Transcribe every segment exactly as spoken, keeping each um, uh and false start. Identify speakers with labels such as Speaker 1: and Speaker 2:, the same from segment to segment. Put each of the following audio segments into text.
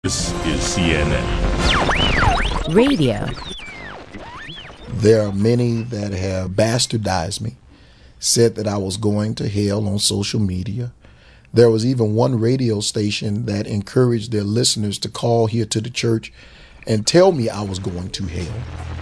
Speaker 1: This is C N N
Speaker 2: Radio.
Speaker 3: There are many that have bastardized me, said that I was going to hell on social media. There was even one radio station that encouraged their listeners to call here to the church and tell me I was going to hell.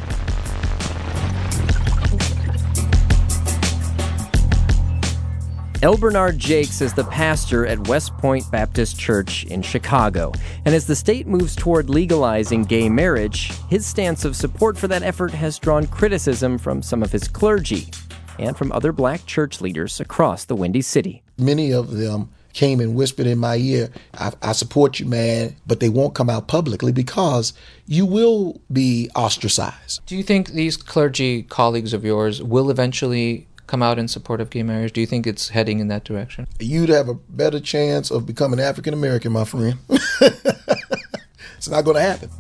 Speaker 2: L. Bernard Jakes is the pastor at West Point Baptist Church in Chicago. And as the state moves toward legalizing gay marriage, his stance of support for that effort has drawn criticism from some of his clergy and from other black church leaders across the Windy City.
Speaker 3: Many of them came and whispered in my ear, I, I support you, man, but they won't come out publicly because you will be ostracized.
Speaker 4: Do you think these clergy colleagues of yours will eventually come out in support of gay marriage? Do you think it's heading in that direction?
Speaker 3: You'd have a better chance of becoming African American, my friend. It's not going to happen.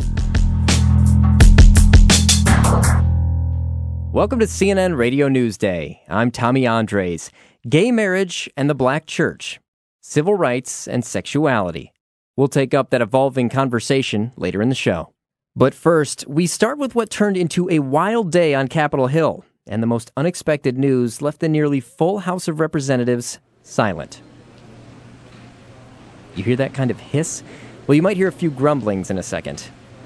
Speaker 2: Welcome to C N N Radio Newsday. I'm Tommy Andres. Gay marriage and the black church. Civil rights and sexuality. We'll take up that evolving conversation later in the show. But first, we start with what turned into a wild day on Capitol Hill. And the most unexpected news left the nearly full House of Representatives silent. You hear that kind of hiss? Well, you might hear a few grumblings in a second.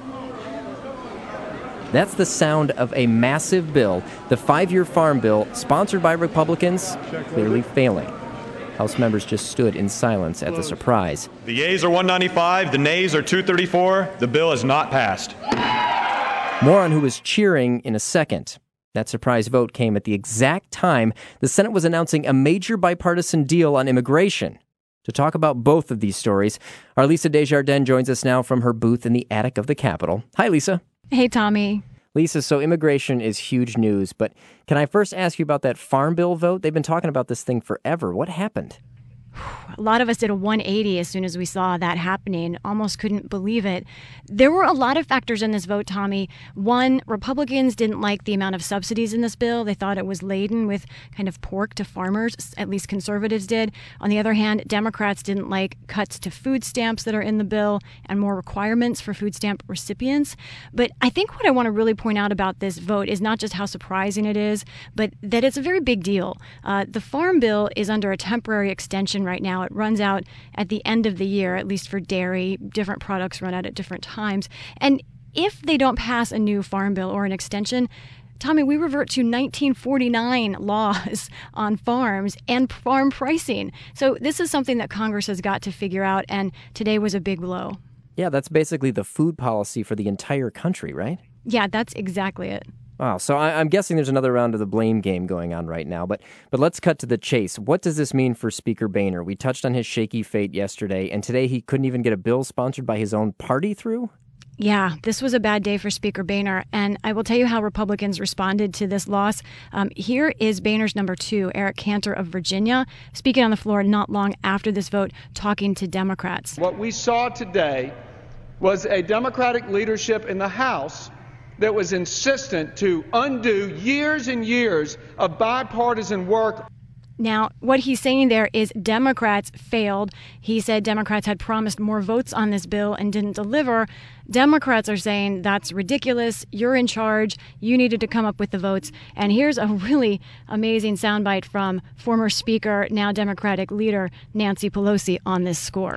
Speaker 2: That's the sound of a massive bill, the five-year farm bill, sponsored by Republicans, clearly failing. House members just stood in silence at the surprise.
Speaker 5: The yeas are one ninety-five, the nays are two thirty-four. The bill is not passed.
Speaker 2: More on who was cheering in a second. That surprise vote came at the exact time the Senate was announcing a major bipartisan deal on immigration. To talk about both of these stories, our Lisa Desjardins joins us now from her booth in the attic of the Capitol. Hi, Lisa.
Speaker 6: Hey, Tommy.
Speaker 2: Lisa, so immigration is huge news, but can I first ask you about that farm bill vote? They've been talking about this thing forever. What happened?
Speaker 6: A lot of us did a one eighty as soon as we saw that happening. Almost couldn't believe it. There were a lot of factors in this vote, Tommy. One, Republicans didn't like the amount of subsidies in this bill. They thought it was laden with kind of pork to farmers, at least conservatives did. On the other hand, Democrats didn't like cuts to food stamps that are in the bill and more requirements for food stamp recipients. But I think what I want to really point out about this vote is not just how surprising it is, but that it's a very big deal. Uh, the farm bill is under a temporary extension right now. It runs out at the end of the year, at least for dairy. Different products run out at different times. And if they don't pass a new farm bill or an extension, Tommy, we revert to nineteen forty-nine laws on farms and farm pricing. So this is something that Congress has got to figure out, and today was a big blow.
Speaker 2: Yeah, that's basically the food policy for the entire country, right?
Speaker 6: Yeah, that's exactly it.
Speaker 2: Wow, so I, I'm guessing there's another round of the blame game going on right now, but but let's cut to the chase. What does this mean for Speaker Boehner? We touched on his shaky fate yesterday, and today he couldn't even get a bill sponsored by his own party through?
Speaker 6: Yeah, this was a bad day for Speaker Boehner, and I will tell you how Republicans responded to this loss. Um, here is Boehner's number two, Eric Cantor of Virginia, speaking on the floor not long after this vote, talking to Democrats.
Speaker 7: What we saw today was a Democratic leadership in the House that was insistent to undo years and years of bipartisan work.
Speaker 6: Now, what he's saying there is Democrats failed. He said Democrats had promised more votes on this bill and didn't deliver. Democrats are saying that's ridiculous. You're in charge. You needed to come up with the votes. And here's a really amazing soundbite from former Speaker, now Democratic leader Nancy Pelosi on this score.